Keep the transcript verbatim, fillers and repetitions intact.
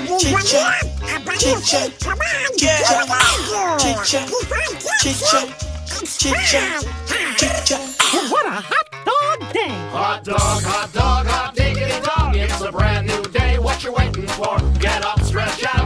Chicha, chicha, yeah. Chicha, chicha, chicha, chicha. What a hot dog day! Hot dog, hot dog, hot diggity dog. It's a brand new day. What you waiting for? Get up, stretch out.